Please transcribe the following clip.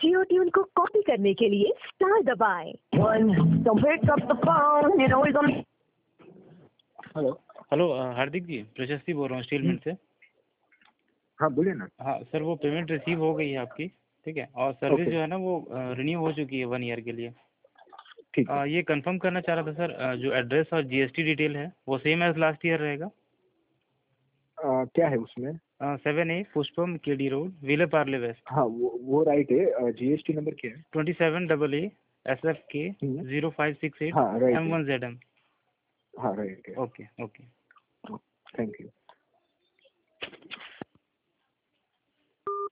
जियो tune को copy करने के लिए स्टार दबाएं। हेलो। हेलो हार्दिक जी, प्रशस्ति बोल रहा हूँ स्टील मिल से। हाँ बोलिए ना। हाँ सर, वो पेमेंट रिसीव हो गई है आपकी, ठीक है, और सर्विस ओके। जो है ना वो रिन्यू हो चुकी है 1 ईयर के लिए। ठीक है। ये कंफर्म करना चाह रहा था सर, जो एड्रेस और जीएसटी डिटेल है वो सेम एज लास्ट ईयर रहेगा? क्या है उसमें? 7A Pushpam KD road, Vile Parle west. हाँ वो राइट है। जीएसटी नंबर क्या है? 27AA SFK हम्म, 0568 हाँ राइट है। M1ZM। हाँ राइट है। Okay okay. Thank you.